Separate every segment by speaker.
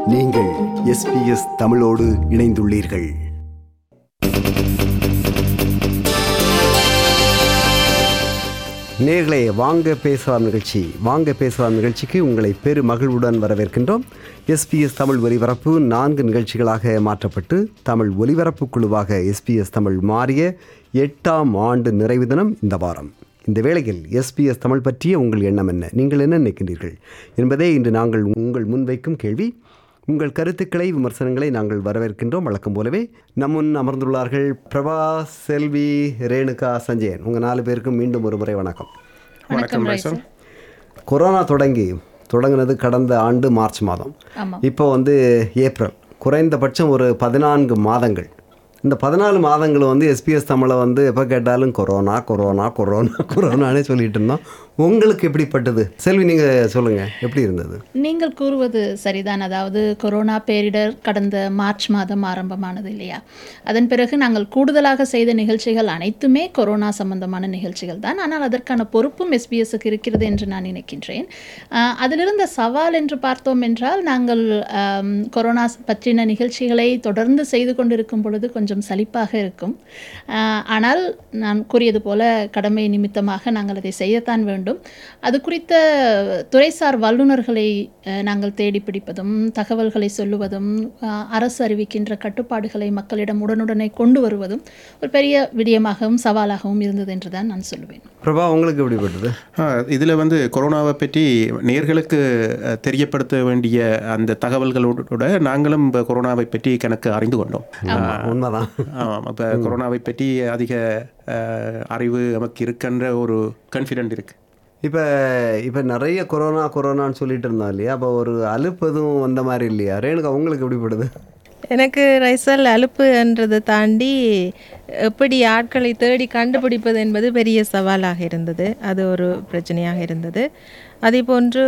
Speaker 1: நீங்கள் SBS தமிழோடு இணைந்துள்ளீர்கள். நேயர்களே, வாங்க பேசலாம் நிகழ்ச்சிக்கு உங்களை பெரு மகிழ்வுடன் வரவேற்கின்றோம். SBS தமிழ் ஒலிபரப்பு 4 நிகழ்ச்சிகளாக மாற்றப்பட்டு தமிழ் ஒலிபரப்பு குழுவாக SBS தமிழ் மாறிய 8ஆம் ஆண்டு நிறைவு தினம் இந்த வாரம். இந்த வேளையில் SBS தமிழ் பற்றிய உங்கள் எண்ணம் என்ன, நீங்கள் என்ன நினைக்கின்றீர்கள் என்பதே இன்று நாங்கள் உங்கள் முன்வைக்கும் கேள்வி. உங்கள் கருத்துக்களை, விமர்சனங்களை நாங்கள் வரவேற்கின்றோம். வழக்கம் போலவே முன் அமர்ந்துள்ளார்கள் பிரபா, செல்வி, ரேணுகா, சஞ்சயன். உங்கள் 4 பேருக்கும் மீண்டும் ஒரு முறை வணக்கம்.
Speaker 2: வணக்கம்.
Speaker 1: கொரோனா தொடங்கினது கடந்த ஆண்டு மார்ச் மாதம். இப்போ ஏப்ரல். குறைந்தபட்சம் ஒரு 14 மாதங்கள். இந்த 14 மாதங்கள் எஸ்பிஎஸ் தமிழை எப்போ கேட்டாலும் கொரோனானே சொல்லிட்டு இருந்தோம். உங்களுக்கு எப்படிப்பட்டது? செல்வி, நீங்கள் சொல்லுங்கள், எப்படி இருந்தது?
Speaker 2: நீங்கள் கூறுவது சரிதான். அதாவது கொரோனா பேரிடர் கடந்த மார்ச் மாதம் ஆரம்பமானது இல்லையா? அதன் பிறகு நாங்கள் கூடுதலாக செய்த நிகழ்ச்சிகள் அனைத்துமே கொரோனா சம்பந்தமான நிகழ்ச்சிகள் தான். ஆனால் அதற்கான பொறுப்பும் எஸ்பிஎஸ்க்கு இருக்கிறது என்று நான் நினைக்கின்றேன். அதிலிருந்த சவால் என்று பார்த்தோம் என்றால், நாங்கள் கொரோனா பற்றின நிகழ்ச்சிகளை தொடர்ந்து செய்து கொண்டிருக்கும் பொழுது கொஞ்சம் சலிப்பாக இருக்கும். ஆனால் நான் கூறியது போல கடமை நிமித்தமாக நாங்கள் அதை செய்யத்தான் வேண்டும். அது குறித்த துறைசார் வல்லுநர்களை நாங்கள் தேடி பிடிப்பதும், தகவல்களை சொல்லுவதும், அரசு அறிவிக்கின்ற கட்டுப்பாடுகளை மக்களிடம் உடனுடனே கொண்டு வருவதும் ஒரு பெரிய விடயமாகவும் சவாலாகவும் இருந்தது என்று தான் நான் சொல்லுவேன்.
Speaker 1: பிரபா, உங்களுக்கு எப்படிப்பட்டது?
Speaker 3: இதில் கொரோனாவை பற்றி நேயர்களுக்கு தெரியப்படுத்த வேண்டிய அந்த தகவல்களோட நாங்களும் இப்போ கொரோனாவை பற்றி கணக்கு அறிந்து கொண்டோம்.
Speaker 1: உண்மைதான்.
Speaker 3: ஆமாம், இப்போ கொரோனாவை பற்றி அதிக அறிவு நமக்கு இருக்கின்ற ஒரு கான்ஃபிடென்ட் இருக்குது.
Speaker 1: இப்போ நிறைய கொரோனான்னு சொல்லிட்டு இருந்தோம் இல்லையா? அப்போ ஒரு அலுப்பு எதுவும் வந்த மாதிரி இல்லையா? ரேணுகா, உங்களுக்கு எப்படிப்படுது?
Speaker 4: எனக்கு ரைசல் அலுப்புன்றதை தாண்டி எப்படி ஆட்களை தேடி கண்டுபிடிப்பது என்பது பெரிய சவாலாக இருந்தது. அது ஒரு பிரச்சனையாக இருந்தது. அதே போன்று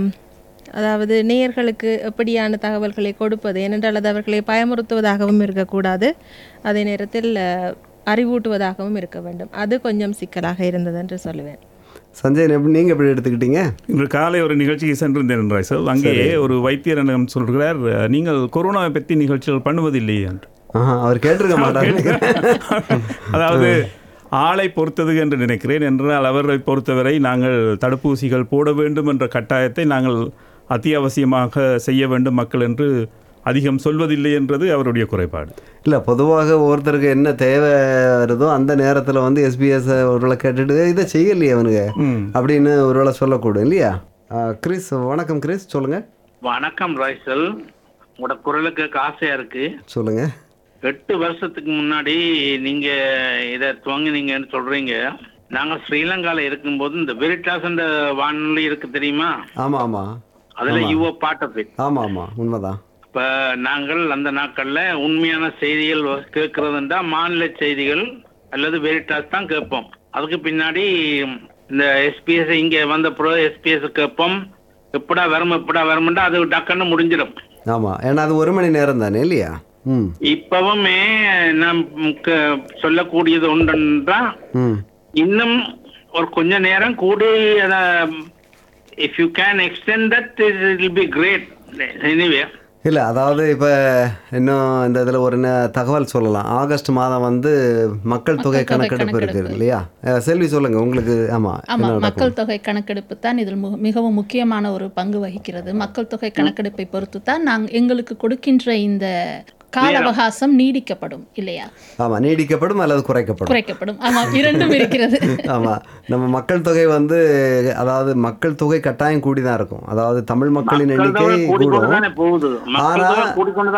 Speaker 4: அதாவது நேயர்களுக்கு எப்படியான தகவல்களை கொடுப்பது, ஏனென்றால் அது அவர்களை பயமுறுத்துவதாகவும் இருக்கக்கூடாது, அதே நேரத்தில் அறிவூட்டுவதாகவும் இருக்க வேண்டும். அது கொஞ்சம் சிக்கலாக இருந்தது என்று சொல்லுவேன்.
Speaker 1: சஞ்சய், நீங்கள் எப்படி எடுத்துக்கிட்டீங்க?
Speaker 5: இன்று காலை ஒரு நிகழ்ச்சிக்கு சென்றிருந்தேன் சார். அங்கே ஒரு வைத்தியர் என்னிடம் சொல்கிறார், நீங்கள் கொரோனாவை பற்றி நிகழ்ச்சிகள் பண்ணுவதில்லையே என்று.
Speaker 1: அவர் கேட்டிருக்க மாட்டார்.
Speaker 5: அதாவது ஆளை பொறுத்தது என்று நினைக்கிறேன். என்றால் அவரை பொறுத்தவரை நாங்கள் தடுப்பூசிகள் போட வேண்டும் என்ற கட்டாயத்தை நாங்கள் அத்தியாவசியமாக செய்ய வேண்டும் மக்கள் என்று அதிகம் சொல்வதில்லை என்றது அவருடைய குறைபாடு.
Speaker 1: இல்லை, பொதுவாக ஒவ்வொருத்தருக்கு என்ன தேவை வருதோ அந்த நேரத்தில் எஸ்பிஎஸ் ஒருவேளை கேட்டுட்டு இதை செய்யலையே அவனுங்க அப்படின்னு ஒருவேளை சொல்லக்கூடும் இல்லையா? கிறிஸ், வணக்கம். கிறிஸ், சொல்லுங்க.
Speaker 6: வணக்கம் ரைசல். உங்களோட குரலுக்கு ஆசையா இருக்கு.
Speaker 1: சொல்லுங்க.
Speaker 6: 8 வருஷத்துக்கு முன்னாடி நீங்க இதை துவங்கினீங்கன்னு சொல்றீங்க. நாங்க ஸ்ரீலங்கால இருக்கும்போது இந்த வெரிட்டாஸ் வானொலி இருக்கு தெரியுமா?
Speaker 1: ஆமா ஆமா.
Speaker 6: அதுல யுவ பாட்டு.
Speaker 1: ஆமா ஆமா, உண்மைதான்.
Speaker 6: இப்ப நாங்கள் அந்த நாட்கள்ல உண்மையான செய்திகள் கேட்கறதுண்டா மாநில செய்திகள் அல்லது வெரிட்டாஸ் தான் கேட்போம். அதுக்கு பின்னாடி இந்த எஸ்பிஎஸ் இங்க வந்த பிறகு எஸ்பிஎஸ் கேட்போம். எப்படா வரும்டா அது டக்குன்னு முடிஞ்சிடும்.
Speaker 1: ஆமா, ஏன்னா அது 1 மணி நேரம் தானே இல்லையா?
Speaker 6: இப்பவுமே நாம் சொல்லக்கூடியது ஒன்றுன்றா, இன்னும் ஒரு கொஞ்ச நேரம் கூடி அத if you can extend that it will be great anyway.
Speaker 1: இல்லை, அதாவது இப்போ இன்னும் இந்த இதில் ஒரு தகவல் சொல்லலாம். ஆகஸ்ட் மாதம் மக்கள் தொகை கணக்கெடுப்பு இருக்குது இல்லையா? செல்வி, சொல்லுங்க உங்களுக்கு.
Speaker 2: ஆமாம், மக்கள் தொகை கணக்கெடுப்பு தான் இதில் மிகவும் முக்கியமான ஒரு பங்கு வகிக்கிறது. மக்கள் தொகை கணக்கெடுப்பை பொறுத்து தான் எங்களுக்கு கொடுக்கின்ற இந்த கால அவகாசம் நீடிக்கப்படும் இல்லையா?
Speaker 1: ஆமாம், நீடிக்கப்படும் அல்லது குறைக்கப்படும்.
Speaker 2: ஆமாம், இரண்டும் இருக்கிறது.
Speaker 1: ஆமாம், நம்ம மக்கள் தொகை அதாவது மக்கள் தொகை கட்டாயம் கூடிதான் இருக்கும். அதாவது தமிழ் மக்களின் எண்ணிக்கை கூடும், ஆனால்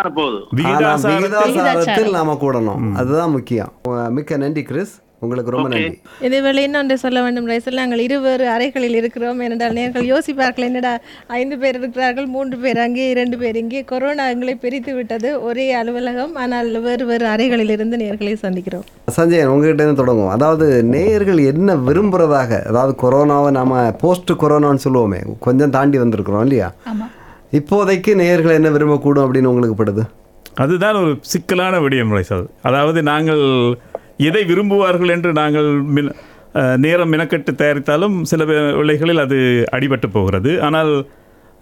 Speaker 1: விகிதாசாரத்தில் நாம கூடணும். அதுதான் முக்கியம். மிக்க நன்றி கிறிஸ், உங்களுக்கு ரொம்ப நன்றி.
Speaker 4: இதேவேளை இன்னொன்று சொல்ல வேண்டும் ரைசல், நாங்கள் 2 அறைகளில் இருக்கிறோம். ஏனென்றால் நேர்கள் யோசிப்பார்கள், என்னடா 5 பேர் இருக்கிறார்கள், 3 பேர் அங்கே, 2 பேர் இங்கே. கொரோனா எங்களை பிரித்து விட்டது. ஒரே அலுவலகம், ஆனால் வேறு அறைகளில் இருந்து நேர்களை சந்திக்கிறோம்.
Speaker 1: சஞ்சயன், உங்ககிட்ட இருந்து தொடங்கும். அதாவது நேயர்கள் என்ன விரும்புறதாக, அதாவது கொரோனாவை நாம போஸ்ட் கொரோனான்னு சொல்லுவோமே, கொஞ்சம் தாண்டி வந்திருக்கிறோம் இல்லையா? இப்போதைக்கு நேயர்கள் என்ன விரும்பக்கூடும் அப்படின்னு உங்களுக்கு படுது?
Speaker 5: அதுதான் ஒரு சிக்கலான விடயம் ரைசல். அதாவது நாங்கள் எதை விரும்புவார்கள் என்று நாங்கள் நேரம் மெனக்கெட்டு தயாரித்தாலும் சில வேளைகளில் அது அடிபட்டு போகிறது. ஆனால்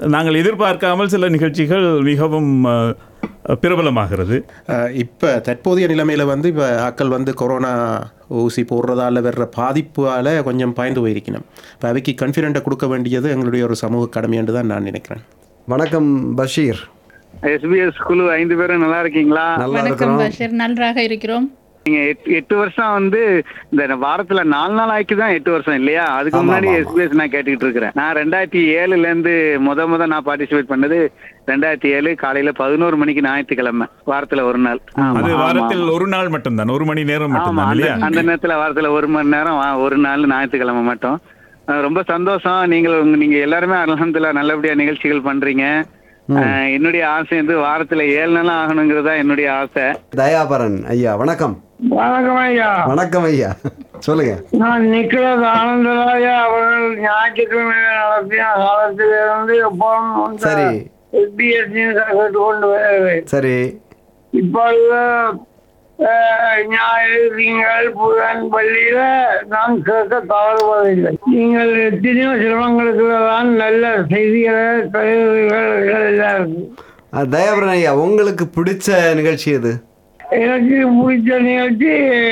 Speaker 5: நாங்கள் எதிர்பார்க்காமல் சில நிகழ்ச்சிகள் மிகவும் பிரபலமாகிறது.
Speaker 3: இப்போ தற்போதைய நிலைமையில் வந்து இப்போ ஆக்கள் வந்து கொரோனா ஊசி போடுறதால வர்ற பாதிப்பால் கொஞ்சம் பாய்ந்து போயிருக்கணும். இப்போ அவைக்கு கான்ஃபிடென்ட்டை கொடுக்க வேண்டியது எங்களுடைய ஒரு சமூக கடமை என்று தான் நான் நினைக்கிறேன்.
Speaker 1: வணக்கம் பஷீர்.
Speaker 7: SBS குழு 5 பேரும் நல்லா இருக்கீங்களா?
Speaker 1: நல்லா
Speaker 2: வணக்கம்
Speaker 1: இருக்கிறோம்.
Speaker 2: பஷீர், நன்றாக இருக்கிறோம்.
Speaker 7: நீங்க 8 வருஷம் வந்து இந்த வாரத்துல 4 நாள் ஆக்கி தான் 8 வருஷம் இல்லையா? அதுக்கு
Speaker 1: ஆமா,
Speaker 7: முன்னாடி
Speaker 1: ஆமா.
Speaker 7: SBS நான் கேட்டுக்கிட்டு இருக்கிறேன். நான் 2007ல இருந்து முத நான் பார்ட்டிசிபேட் பண்ணது 2007 காலையில 11 மணிக்கு ஞாயிற்றுக்கிழமை, வாரத்துல ஒரு நாள்.
Speaker 5: அது வாரத்தில் ஒரு நாள் மட்டும்தான், 1 மணி நேரம்
Speaker 7: ஆமா,
Speaker 5: மட்டும்தான் இல்லையா?
Speaker 7: அந்த நேரத்துல வாரத்துல 1 மணி நேரம், ஒரு நாள் ஞாயிற்றுக்கிழமை மட்டும். ரொம்ப சந்தோஷம். நீங்க எல்லாருமே அல்ஹம்துலில்லாஹ் நல்லபடியா நிகழ்ச்சிகள் பண்றீங்க. என்னுடைய ஆசை வந்து வாரத்துல 7 நாள் ஆகணுங்கிறதா என்னுடைய ஆசை.
Speaker 1: தயாபரன் ஐயா வணக்கம்.
Speaker 8: வணக்கம் ஐயா.
Speaker 1: வணக்கம் ஐயா, சொல்லுங்க.
Speaker 8: நான் நிக்கலஸ் ஆனந்தராயா அவர்கள் ஞாயிற்றுக்கிழமை நடத்திய காலத்திலிருந்து எப்போதும்
Speaker 1: சரி
Speaker 8: SBS நியூஸை கேட்டுக்கொண்டு வருவேன்.
Speaker 1: சரி.
Speaker 8: இப்பொழுது ஞாயிறு, திங்கள், புதன், பள்ளியில நான் கேட்க தவறுவதில்லை. நீங்கள் எத்தனையோ சிரமங்களுக்கு தான் நல்ல செய்திகளை கருதுகள் எல்லாம் இருக்கு.
Speaker 1: தயாபரன் ஐயா, உங்களுக்கு பிடிச்ச நிகழ்ச்சி எது?
Speaker 8: எனக்கு பிடிச்ச நிகழ்ச்சி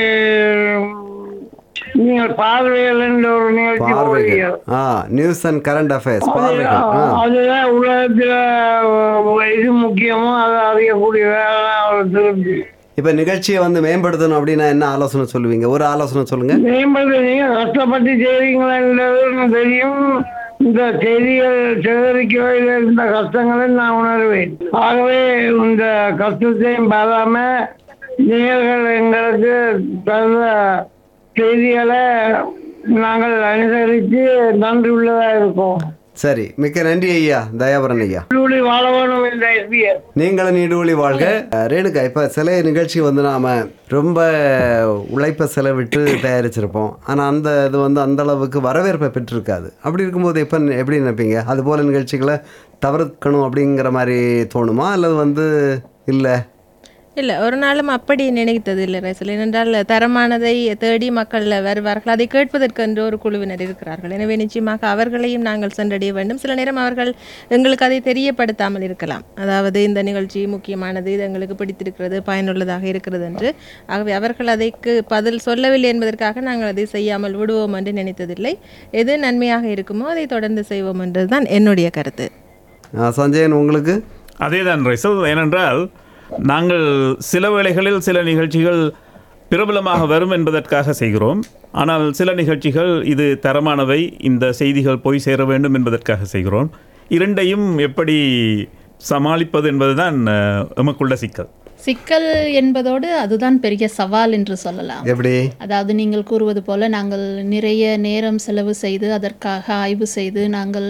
Speaker 8: நீங்கள் பார்வைகள் என்ற ஒரு நிகழ்ச்சி போடுவீங்க.
Speaker 1: பார்வைகள். நியூஸ் அண்ட் கரண்ட் அஃபேர்ஸ் பார்வைகள்.
Speaker 8: அதுதான் உலகத்துல இது முக்கியமோ அதை அறியக்கூடிய வேலை ஒரு திருப்தி.
Speaker 1: இப்ப நிகழ்ச்சியை வந்து மேம்படுத்தணும் அப்படின்னா என்ன ஆலோசனை சொல்லுவீங்க? ஒரு ஆலோசனை சொல்லுங்க.
Speaker 8: மேம்படுத்த நீங்க கஷ்டப்பட்டு செய்வீங்களா தெரியும். இந்த செய்திகள் சேகரிக்கவையில் இருந்த கஷ்டங்களை நான் உணர்வேன். ஆகவே இந்த கஷ்டத்தையும் பாராம நீங்கள் எங்களுக்கு தந்த செய்திகளை நாங்கள் அனுசரித்து நன்றி உள்ளதா இருக்கோம்.
Speaker 1: சரி, மிக்க நன்றி ஐயா தயாபரன் ஐயா.
Speaker 8: வாழ வேணும் இந்த SBS.
Speaker 1: நீங்களும் நீடூழி வாழ்க. ரேணுகா, இப்போ சில நிகழ்ச்சி வந்து நாம் ரொம்ப உழைப்பை செலவிட்டு தயாரிச்சிருப்போம், ஆனால் அந்த இது வந்து அந்த அளவுக்கு வரவேற்பை பெற்றிருக்காது. அப்படி இருக்கும்போது எப்படி நினைப்பீங்க? அது போல நிகழ்ச்சிகளை தவிர்க்கணும் அப்படிங்கிற மாதிரி தோணுமா, அல்லது வந்து இல்லை?
Speaker 4: இல்லை, ஒரு நாளும் அப்படி நினைத்தது இல்லை ரைசல். ஏனென்றால் தரமானதை தேடி மக்கள் வருவார்கள், அதை கேட்பதற்கென்று ஒரு குழுவினர் இருக்கிறார்கள். எனவே நிச்சயமாக அவர்களையும் நாங்கள் சென்றடைய வேண்டும். சில நேரம் அவர்கள் எங்களுக்கு அதை தெரியப்படுத்தாமல் இருக்கலாம். அதாவது இந்த நிகழ்ச்சி முக்கியமானது, இது எங்களுக்கு பிடித்திருக்கிறது, பயனுள்ளதாக இருக்கிறது என்று. ஆகவே அவர்கள் அதைக்கு பதில் சொல்லவில்லை என்பதற்காக நாங்கள் அதை செய்யாமல் விடுவோம் என்று நினைத்ததில்லை. எது நன்மையாக இருக்குமோ அதை தொடர்ந்து செய்வோம் என்றது தான் என்னுடைய கருத்து.
Speaker 1: சஞ்சயன், உங்களுக்கு?
Speaker 5: அதே தான் ரைசல். ஏனென்றால் நாங்கள் சில வேளைகளில் சில நிகழ்ச்சிகள் பிரபலமாக வரும் என்பதற்காக செய்கிறோம். ஆனால் சில நிகழ்ச்சிகள் இது தரமானவை, இந்த செய்திகள் போய் சேர வேண்டும் என்பதற்காக செய்கிறோம். இரண்டையும் எப்படி சமாளிப்பது என்பதுதான் எமக்குள்ள சிக்கல்
Speaker 2: என்பதோடு அதுதான் பெரிய சவால் என்று சொல்லலாம்.
Speaker 1: எப்படி?
Speaker 2: அதாவது நீங்கள் கூறுவது போல நாங்கள் நிறைய நேரம் செலவு செய்து அதற்காக ஆய்வு செய்து நாங்கள்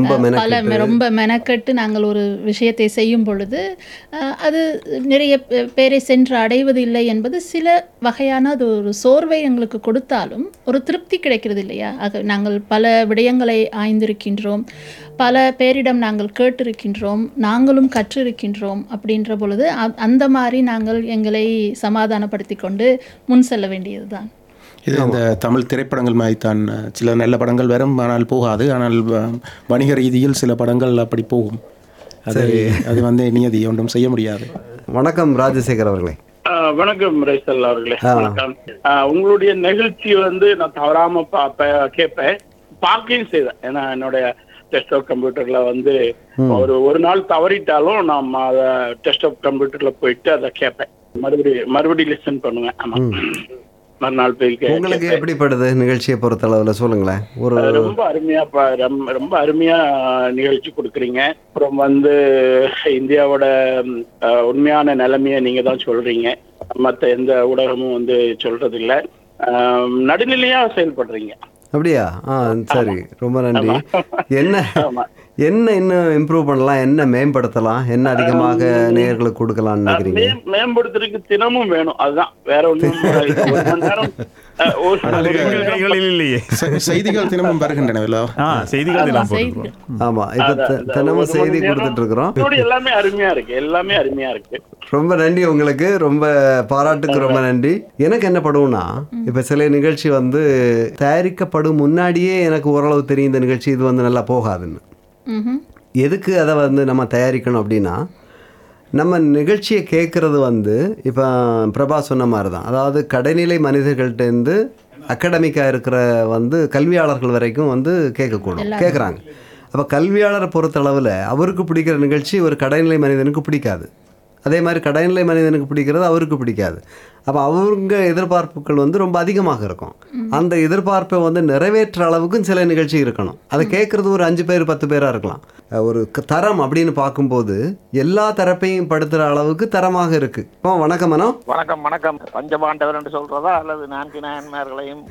Speaker 2: ரொம்ப மெனக்கெட்டு நாங்கள் ஒரு விஷயத்தை செய்யும் பொழுது அது நிறைய பேரை சென்று அடைவது இல்லை என்பது சில வகையான அது ஒரு சோர்வை எங்களுக்கு கொடுத்தாலும் ஒரு திருப்தி கிடைக்கிறது இல்லையா? ஆக நாங்கள் பல விடயங்களை ஆய்ந்திருக்கின்றோம், பல பேரிடம் நாங்கள் கேட்டிருக்கின்றோம், நாங்களும் கற்றிருக்கின்றோம். அப்படின்ற பொழுது அந்த மாதிரி நாங்கள் எங்களை சமாதானப்படுத்தி கொண்டு முன் செல்ல வேண்டியதுதான்.
Speaker 3: இது இந்த தமிழ் திரைப்படங்கள் மாதிரி தான். சில நல்ல படங்கள் வரும், ஆனால் போகாது. ஆனால் வணிக ரீதியில் சில படங்கள் அப்படி போகும். அது வந்து நியதி, ஒன்றும் செய்ய முடியாது.
Speaker 1: வணக்கம் ராஜசேகர் அவர்களே.
Speaker 9: வணக்கம் ரைசல் அவர்களே. வணக்கம். உங்களுடைய நிகழ்ச்சி வந்து நான் தவறாம கேட்பேன், பார்க்கையும் செய்தேன். ஏன்னா என்னுடைய டெஸ்க்டாப் கம்ப்யூட்டர்ல வந்து ஒரு நாள் தவறிட்டாலும் நான் அதை டெஸ்க்டாப் கம்ப்யூட்டர்ல போயிட்டு அதை கேட்பேன், மறுபடியும் லிசன் பண்ணுவேன். ஆமா, மறுநாள் போய்.
Speaker 1: உங்களுக்கு எப்படிப்படுது நிகழ்ச்சியை பொறுத்த அளவுல சொல்லுங்களேன்.
Speaker 9: ரொம்ப அருமையா நிகழ்ச்சி கொடுக்குறீங்க. அப்புறம் வந்து இந்தியாவோட உண்மையான நிலைமையை நீங்க தான் சொல்றீங்க, மற்ற எந்த ஊடகமும் வந்து சொல்றது இல்லை. நடுநிலையா செயல்படுறீங்க.
Speaker 1: அப்படியா? சரி, ரொம்ப நன்றி. என்ன இன்னும் இம்ப்ரூவ் பண்ணலாம், என்ன மேம்படுத்தலாம், என்ன அதிகமாக நேயர்களுக்கு கொடுக்கலாம்னு நினைக்கிறீங்க?
Speaker 9: மேம்படுத்துறதுக்கு தினமும் வேணும், அதுதான், வேற ஒன்றும்.
Speaker 3: செய்திகள் தினமும் வருகின்றன.
Speaker 1: ஆமா, இப்ப தினமும் செய்தி கொடுத்துட்டு இருக்கிறோம்.
Speaker 9: எல்லாமே அருமையா இருக்கு.
Speaker 1: ரொம்ப நன்றி உங்களுக்கு, ரொம்ப பாராட்டுக்கு ரொம்ப நன்றி. எனக்கு என்ன படும்னா, இப்ப சில நிகழ்ச்சி வந்து தயாரிக்கப்படும் முன்னாடியே எனக்கு ஓரளவு தெரியும் இந்த நிகழ்ச்சி இது வந்து நல்லா போகாதுன்னு. எதுக்கு அதை வந்து நம்ம தயாரிக்கணும் அப்படின்னா, நம்ம நிகழ்ச்சியை கேட்குறது வந்து இப்போ பிரபா சொன்ன மாதிரி தான். அதாவது கடைநிலை மனிதர்கள்ட்டேருந்து அகடமிக்காக இருக்கிற வந்து கல்வியாளர்கள் வரைக்கும் வந்து கேட்குறாங்க. அப்போ கல்வியாளரை பொறுத்தளவில் அவருக்கு பிடிக்கிற நிகழ்ச்சி ஒரு கடைநிலை மனிதனுக்கு பிடிக்காது. அதே மாதிரி கடைநிலை மனிதனுக்கு பிடிக்கிறது அவருக்கு பிடிக்காது. அப்போ அவங்க எதிர்பார்ப்புகள் வந்து ரொம்ப அதிகமாக இருக்கும். அந்த எதிர்பார்ப்பை வந்து நிறைவேற்ற அளவுக்கும் சில நிகழ்ச்சி இருக்கணும். அதை கேட்குறது ஒரு 5 பேர் 10 பேராக இருக்கலாம். ஒரு தரம் அப்படின்னு பார்க்கும்போது எல்லா தரப்பையும் படுத்துகிற அளவுக்கு தரமாக இருக்குது. இப்போ வணக்கம் மனோ.
Speaker 10: வணக்கம் வணக்கம். பஞ்சபாண்டவர் என்று சொல்றதா அல்லது 4 நாயன்மார்களையும்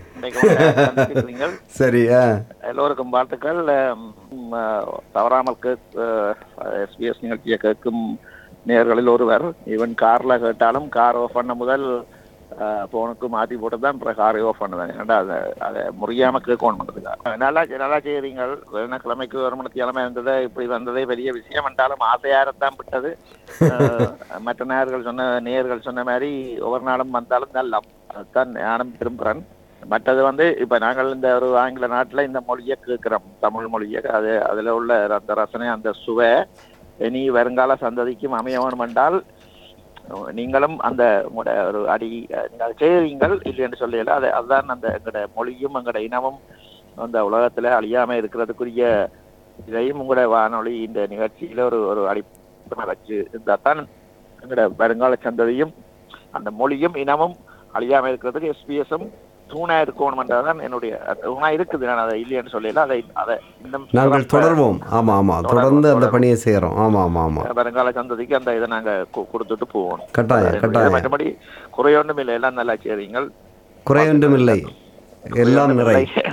Speaker 1: சரி,
Speaker 10: எல்லோருக்கும் வாழ்த்துக்கள். தவறாமல் SBS நிகழ்ச்சியை கேட்கும் நேயர்களில் ஒருவர். ஈவன் கார்ல கேட்டாலும் கார் ஆஃப் பண்ண முதல் போனுக்கு மாற்றி போட்டு தான் அப்புறம் காரை ஆஃப் பண்ணுவேன். ஏன்னா அதை முறியாம கேட்கணும் பண்ணுறதுக்கா. நல்லா செய்கிறீங்கள். கிழமைக்கு ஒரு மணிக்கு கிழமை இருந்தது, இப்படி வந்ததே பெரிய விஷயம் என்றாலும் ஆசையாரத்தான் விட்டது. மற்ற நேயர்கள் சொன்ன மாதிரி ஒவ்வொரு நாளும் வந்தாலும் நல்லா அதுதான் நானும் விரும்புகிறேன். மற்றது வந்து இப்போ நாங்கள் இந்த ஒரு ஆங்கில நாட்டில் இந்த மொழியை கேட்குறோம், தமிழ் மொழியை. அதில் உள்ள அந்த ரசனை, அந்த சுவை இனி வருங்கால சந்ததிக்கும் அமைய வேணும் என்றால் நீங்களும் அந்த ஒரு அடி நீங்கள் செய்வீங்கள் இல்லை என்று சொல்லல. அதுதான் அந்த எங்களோட மொழியும் எங்களோட இனமும் அந்த உலகத்தில் அழியாமல் இருக்கிறதுக்குரிய இதையும் உங்களோட வானொலி இந்த நிகழ்ச்சியில் ஒரு அடிப்படை வச்சு இருந்தால் தான் எங்களோட வருங்கால சந்ததியும் அந்த மொழியும் இனமும் அழியாமல் இருக்கிறதுக்கு SBS-ம் தூணா இருக்கணும்ன்றதான் என்னுடைய தூணா இருக்குது. நான் அதை இல்லைன்னு சொல்லல. அதை
Speaker 1: நாங்கள் தொடர்வோம். தொடர்ந்து அந்த பணியை செய்யறோம்.
Speaker 10: வருங்கால சந்ததிக்கு அந்த இதை நாங்க கொடுத்துட்டு போவோம்.
Speaker 1: கட்டாயம்.
Speaker 10: மற்றபடி குறையொன்றும் இல்லை, எல்லாம் நல்லா செய்றீங்கள்.
Speaker 1: குறையொன்றும் இல்லை, எல்லாம் நிறை.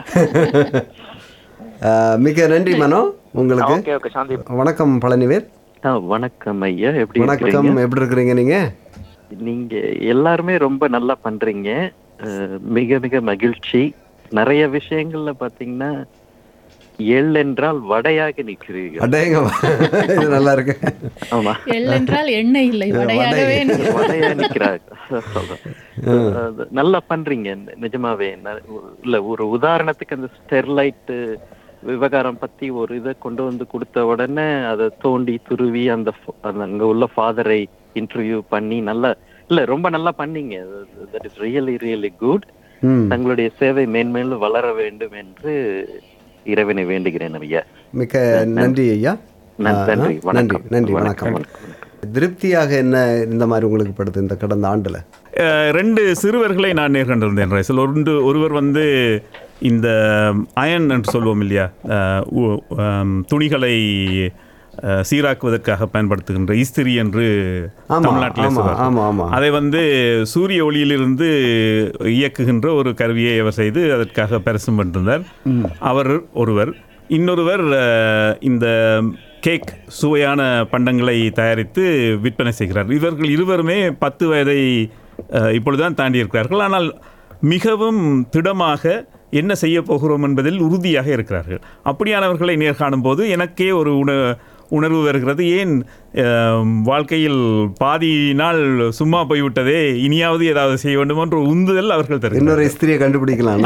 Speaker 1: மிக நன்றி மனோ உங்களுக்கு.
Speaker 10: சாந்தி.
Speaker 1: வணக்கம் பழனிவேல்.
Speaker 11: வணக்கம் ஐயா.
Speaker 1: வணக்கம். எப்படி இருக்கிறீங்க நீங்க?
Speaker 11: நீங்க எல்லாருமே ரொம்ப நல்லா பண்றீங்க. மிக மிக மகிழ்ச்சி. நிறைய விஷயங்கள்ல பாத்தீங்கன்னா எள் என்றால் வடையாக நிக்கிறீர்கள்.
Speaker 1: நல்லா இருக்கு.
Speaker 11: ஆமா,
Speaker 2: எள் என்றால் எண்ணெய் இல்லை, வடையாகவே
Speaker 11: வடையா நிக்கிறாங்க. நல்லா பண்றீங்க நிஜமாவே. இல்ல, ஒரு உதாரணத்துக்கு அந்த ஸ்டெர்லைட் விவகாரம் பத்தி ஒரு இதை கொண்டு வந்து கொடுத்த உடனே அதை தோண்டி துருவி அந்த அங்க உள்ள ஃபாதரை இன்டர்வியூ பண்ணி ரொம்ப நல்லா பண்ணீங்க. That is really really good. தங்களுடைய சேவை மேன்மேலும் வளர வேண்டும் என்று இறைவனை வேண்டுகிறேன் ஐயா.
Speaker 1: மிக்க நன்றி ஐயா.
Speaker 11: நன்றி.
Speaker 1: வணக்கம். திருப்தியாக என்ன இந்த மாதிரி உங்களுக்கு படுது இந்த கடந்த ஆண்டுல?
Speaker 5: 2 சிறுவர்களை நான் நேர்கொண்டிருந்தேன். ஒருவர் வந்து இந்த அயன் என்று சொல்வோம் இல்லையா, துணிகளை சீராக்குவதற்காக பயன்படுத்துகின்ற இஸ்திரி என்று தமிழ்நாட்டில் சொல்வார். அதை வந்து சூரிய ஒளியிலிருந்து இயக்குகின்ற ஒரு கருவியை அவர் செய்து அதற்காக பரிசும் பண்ணிருந்தார். அவர் ஒருவர். இன்னொருவர் இந்த கேக், சுவையான பண்டங்களை தயாரித்து விற்பனை செய்கிறார். இவர்கள் இருவருமே 10 வயதை இப்பொழுதுதான் தாண்டி இருக்கிறார்கள். ஆனால் மிகவும் திடமாக என்ன செய்ய போகிறோம் என்பதில் உறுதியாக இருக்கிறார்கள். அப்படியானவர்களை நேர்காணும் போது எனக்கே ஒரு உணர்வு வருகிறது. ஏன் வாழ்க்கையில் பாதி நாள் சும்மா போய்விட்டதே, இனியாவது ஏதாவது செய்ய வேண்டும் என்ற உந்துதல் அவர்கள் தருகிறார்கள்.
Speaker 1: இன்னொரு இஸ்திரியை கண்டுபிடிக்கலாம்.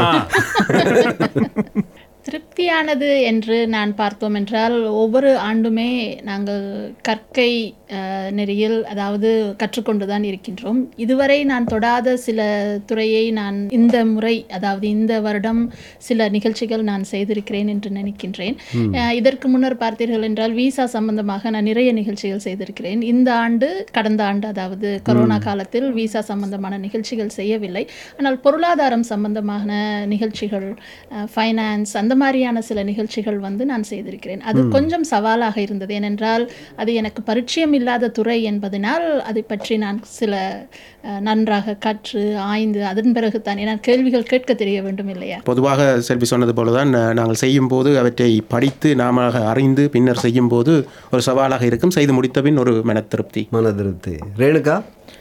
Speaker 2: திருப்தியானது என்று நான் பார்த்தோம் என்றால், ஒவ்வொரு ஆண்டுமே நாங்கள் கற்கை நெறியில் அதாவது கற்றுக்கொண்டு தான் இருக்கின்றோம். இதுவரை நான் தொடாத சில துறையை நான் இந்த முறை அதாவது இந்த வருடம் சில நிகழ்ச்சிகள் நான் செய்திருக்கிறேன் என்று நினைக்கின்றேன். இதற்கு முன்னர் பார்த்தீர்கள் என்றால் விசா சம்பந்தமாக நான் நிறைய நிகழ்ச்சிகள் செய்திருக்கிறேன். இந்த ஆண்டு, கடந்த ஆண்டு அதாவது கொரோனா காலத்தில் விசா சம்பந்தமான நிகழ்ச்சிகள் செய்யவில்லை. ஆனால் பொருளாதாரம் சம்பந்தமான நிகழ்ச்சிகள், ஃபைனான்ஸ், அந்த மாதிரியான சில நிகழ்ச்சிகள் வந்து நான் செய்திருக்கிறேன். அது கொஞ்சம் சவாலாக இருந்தது. ஏனென்றால் அது எனக்கு பரிச்சயம் இல்லாத துறை என்பதனால் அதை பற்றி நான் சில நன்றாக கற்று ஆய்ந்து அதன் பிறகுதான், ஏன்னா கேள்விகள் கேட்க தெரிய வேண்டும் இல்லையா.
Speaker 3: பொதுவாக செல்வி சொன்னது போலதான் நாங்கள் செய்யும் போது அவற்றை படித்து நாம அறிந்து பின்னர் செய்யும் போது ஒரு சவாலாக இருக்கும். செய்து முடித்த பின் ஒரு மன திருப்தி.
Speaker 1: ரேணுகா?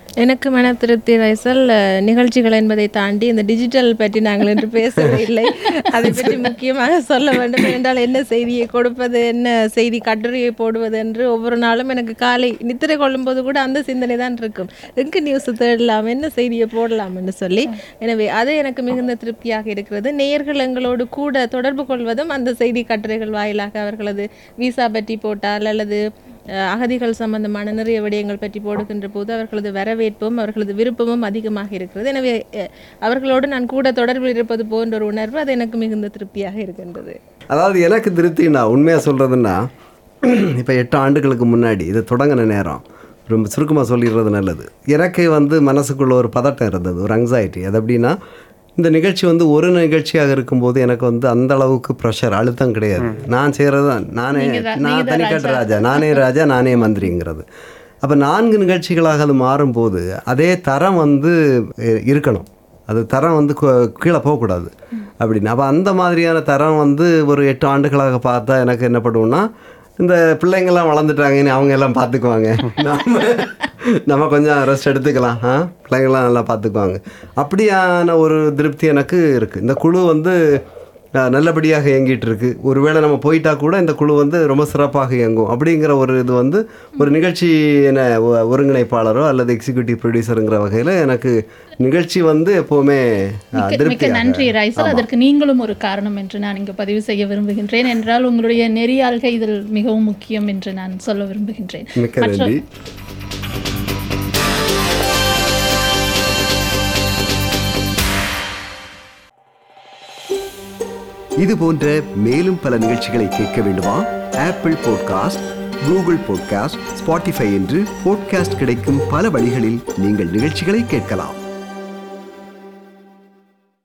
Speaker 4: எனக்கு மன திருப்தி ரைசல். நிகழ்ச்சிகள் என்பதை தாண்டி இந்த டிஜிட்டல் பற்றி நாங்கள் இன்று பேசவே இல்லை. அதை பற்றி முக்கியமாக சொல்ல வேண்டும். என்றால் என்ன செய்தியை கொடுப்பது, என்ன செய்தி கட்டுரையை போடுவது என்று ஒவ்வொரு நாளும் எனக்கு காலை நித்திரை கொள்ளும்போது கூட அந்த சிந்தனை தான் இருக்கும். எங்கு நியூஸ் தேடலாம், என்ன செய்தியை போடலாம் என்று சொல்லி. எனவே அது எனக்கு மிகுந்த திருப்தியாக இருக்கிறது. நேயர்கள் எங்களோடு கூட தொடர்பு கொள்வதும் அந்த செய்தி கட்டுரைகள் வாயிலாக அவர்களது விசா பற்றி போட்டால் அல்லது அகதிகள் சம்பந்தமான நிறைய விடயங்கள் பற்றி போடுகின்ற போது அவர்களது வரவேற்பும் அவர்களது விருப்பமும் அதிகமாக இருக்கிறது. எனவே அவர்களோடு நான் கூட தொடர்பில் இருப்பது போன்ற ஒரு உணர்வு அது எனக்கு மிகுந்த திருப்தியாக இருக்கின்றது.
Speaker 1: அதாவது எனக்கு திருப்தினா உண்மையாக சொல்கிறதுன்னா, இப்போ 8 ஆண்டுகளுக்கு முன்னாடி இது தொடங்கின நேரம் ரொம்ப சுருக்கமாக சொல்லிடுறது நல்லது. எனக்கு மனசுக்குள்ள ஒரு பதட்டம் இருந்தது, ஒரு அங்ஸைட்டி. அது எப்படின்னா, இந்த நிகழ்ச்சி ஒரு நிகழ்ச்சியாக இருக்கும்போது எனக்கு அந்த அளவுக்கு ப்ரெஷர், அழுத்தம் கிடையாது. நான் செய்கிறது தான், நான் தனிக்காட்டு ராஜா, நானே ராஜா நானே மந்திரிங்கிறது. அப்போ 4 நிகழ்ச்சிகளாக அது மாறும்போது அதே தரம் இருக்கணும். அது தரம் கீழே போகக்கூடாது அப்படின்னு. அப்போ அந்த மாதிரியான தரம் ஒரு 8 ஆண்டுகளாக பார்த்தா எனக்கு என்ன பண்ணுவோம்னா, இந்த பிள்ளைங்கள்லாம் வளர்ந்துட்டாங்கன்னு அவங்க எல்லாம் பார்த்துக்குவாங்க, நம்ம கொஞ்சம் ரெஸ்ட் எடுத்துக்கலாம், பிள்ளைங்கள்லாம் நல்லா பார்த்துக்குவாங்க. அப்படியான ஒரு திருப்தி எனக்கு இருக்குது. இந்த குழு நல்லபடியாக இயங்கிட்டு இருக்கு. ஒருவேளை நம்ம போயிட்டா கூட இந்த குழு ரொம்ப சிறப்பாக இயங்கும் அப்படிங்கிற ஒரு இது ஒரு நிகழ்ச்சி ஒருங்கிணைப்பாளரோ அல்லது எக்ஸிக்யூட்டிவ் ப்ரொடியூசருங்கிற வகையில் எனக்கு நிகழ்ச்சி எப்போவுமே
Speaker 2: மிக்க நன்றி ரைசல். அதற்கு நீங்களும் ஒரு காரணம் என்று நான் இங்கு பதிவு செய்ய விரும்புகின்றேன். என்றால் உங்களுடைய நெறியாள்கை இதில் மிகவும் முக்கியம் என்று நான் சொல்ல விரும்புகின்றேன்.
Speaker 1: மிக்க நன்றி. இது போன்ற மேலும் பல நிகழ்ச்சிகளை கேட்க வேண்டுமா? Apple podcast, Google podcast, Spotify என்று பாட்காஸ்ட் கிடைக்கும் பல வழிகளில் நீங்கள் நிகழ்ச்சிகளை கேட்கலாம்.